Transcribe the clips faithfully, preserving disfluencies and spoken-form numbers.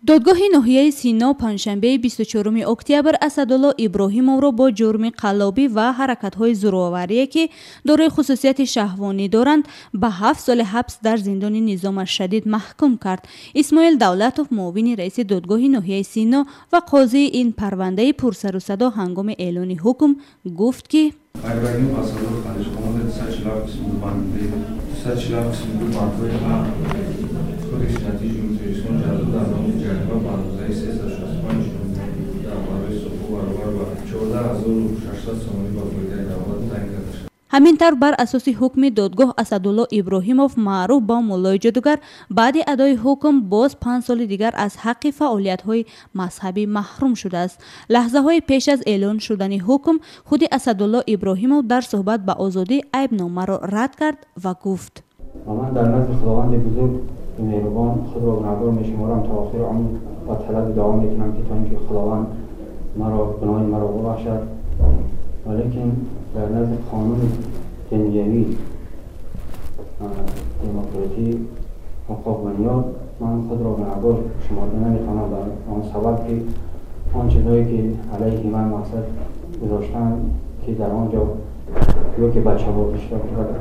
додгоҳи ноҳияи Сино панҷшанбеи бисту чорум октябр Асадулло Иброҳимовро бо ҷурми қаллобӣ ва ҳаракатҳои зӯроварие, ки дорои хусусияти шаҳвонӣ доранд, ба ҳафт соли ҳабс дар зиндони низомашадид маҳкум кард. Исмоил Давлатов, муовини раиси додгоҳи ноҳияи Сино ва қозии ин парвандаи пурсару садо ҳангоми эълони ҳукм гуфт, ки ҳамин тавр бар асоси ҳукми додгоҳ Асадулло Иброҳимов маъруф ба муллои ҷодугар баъди адои ҳукм боз панҷ соли дигар аз ҳаққи фаъолиятҳои мазҳабӣ маҳрум шудааст. Лаҳзаҳои пеш аз эълон шудани ҳукм, худи Асадулло Иброҳимов дар суҳбат ба озодӣ айбномаро рад кард ва гуфт: من در نزد خداوند بزرگ مهربان خود را گناهکار می‌شمارم تا آخر عمر و طلب دعا می‌کنم که تا اینکه خداوند مرا گناه مرا ببخشد. ولیکن در نزد قانون دنیوی دموکراسی حقوق بنیاد من خود را گناهکار شمرده نمی‌توانم، در آن سبب که آن چیزهایی که علیه من مقصد گذاشتن که در آنجا یا که بچه ها بیشتر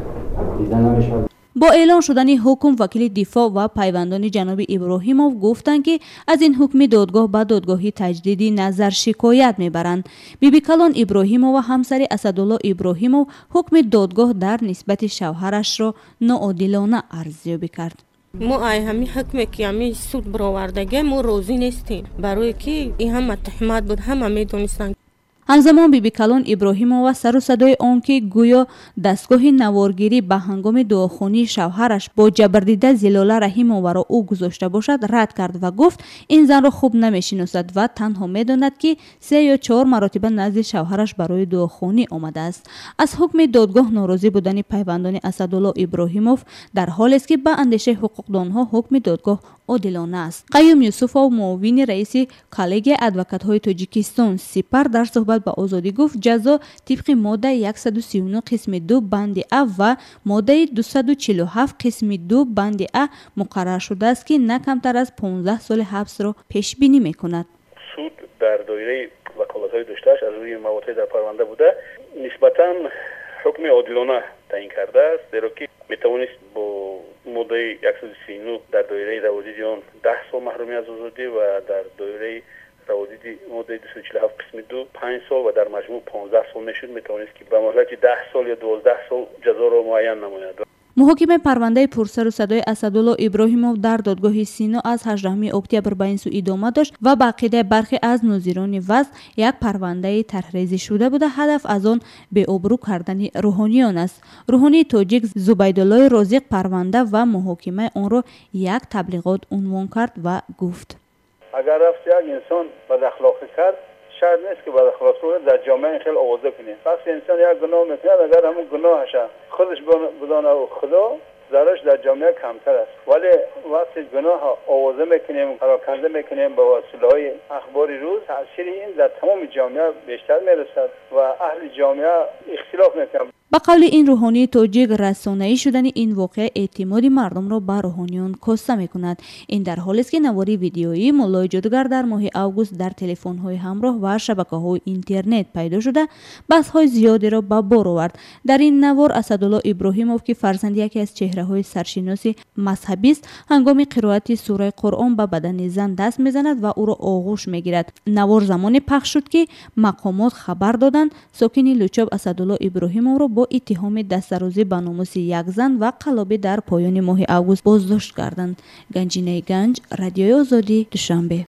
دیده نمی‌شود. бо эълон шудани ҳукм, вакили дифоъ ва пайвандони ҷаноби Иброҳимов гуфтанд, ки аз ин ҳукми додгоҳ ба додгоҳи таҷдиди назар шикоят мебаранд. бибикалон Иброҳимова, ҳамсари Асадулло Иброҳимов, ҳукми додгоҳ дар нисбати шавҳарашро ноодилона арзёбӣ кард. мо ай ҳами ҳукме ки ҳами суд баровардага мо розӣ нестем, барое ки ин ҳама туҳмат буд, ҳама медонистанд. ҳамзамон бибикалон Иброҳимова сару садои он ки гӯё дастгоҳи наворгирӣ ба ҳангоми дуохонии шавҳараш бо ҷабрдида Зилола Раҳимоваро ӯ гузошта бошад рад кард ва гуфт, ин занро хуб намешиносад ва танҳо медонад, ки се ё чор маротиба назди шавҳараш барои дуохонӣ омадааст. Аз ҳукми додгоҳ норозӣ будани пайвандони Асадулло Иброҳимов дар ҳолест, ки ба андешаи ҳуқуқдонҳо ҳукми додгоҳ одилона аст. Қайюм Юсуфов, муовини раиси коллегияи адвокатҳои Тоҷикистон Сипар, дар суҳбат ба озодӣ гуфт, ҷазо тибқи моддаи яксаду сию нӯ қисми ду банди А ва моддаи дусаду чилу ҳафт қисми ду банди А муқаррар шудааст, ки на камтар аз понздаҳ соли ҳабсро пешбинӣ мекунад. суд дар доираи ваколатҳои доштааш аз рӯи маводҳои дар парванда буда нисбатан ҳукми одилона таъин кардааст, зеро ки метавонист бо моддаи яксаду сию нӯ дар доираи раводиди он даҳ сол маҳрумӣ аз озодӣ ва дар доираи раводиди моддаи дусаду чилу ҳафт қисми ду панҷ сол ва дар маҷмӯъ понздаҳ сол мешуд, метавонист ки ба муҳлати даҳ сол ё дувоздаҳ сол ҷазоро муайян намояд. муҳокимаи парвандаи пурсару садои Асадулло Иброҳимов дар додгоҳи Сино аз ҳаждаҳуми октябр ба ин сӯ идома дошт ва ба ақидаи бархе аз нозирони вазъ як парвандаи тарҳрезӣ шуда буда, ҳадаф аз он беобрӯ кардани рӯҳониён аст. Рӯҳонии тоҷик Зубайдуллои Розиқ парванда ва муҳокимаи онро як таблиғот унвон кард ва гуфт: агар рафт як инсон бадахлоқӣ кард, шарт нест ки бадахлоқӣ дар ҷомеа хеле овоза кунед. вақте инсон як гуноҳ мекунад, агар ҳамун гуноҳаша худаш бидона худо, зарарш дар ҷомеа камтар аст. вале вақте гуноҳ овоза мекунем, пароканда мекунем ба восилаҳои ахбори рӯз, таъсири ин дар тамоми ҷомеа бештар мерасад ва аҳли ҷомеа ихтилоф мекунанд. ба қавли ин рӯҳонии тоҷик, расонаӣ шудани ин воқеа эътимоди мардумро ба рӯҳониён коста мекунад. ин дар ҳолест, ки навори видеои муллои ҷодугар дар моҳи август дар телефонҳои ҳамроҳ ва шабакаҳои интернет пайдо шуда, баҳсҳои зиёдеро ба бор овард. дар ин навор Асадулло Иброҳимов, ки фарзанди яке аз чеҳраҳои саршиноси мазҳабист, ҳангоми қироати сураи Қуръон ба бадани зан даст мезанад ва ӯро оғӯш мегирад. навор замоне пахш шуд, ки мақомот хабар доданд сокини Лӯчоб Асадулло Иброҳимовро бо иттиҳоми дастарӯзӣ ба номуси як зан ва қаллобӣ дар поёни моҳи август боздошт карданд. Ганҷинаи Ганҷ, Радиои Озодӣ, Душанбе.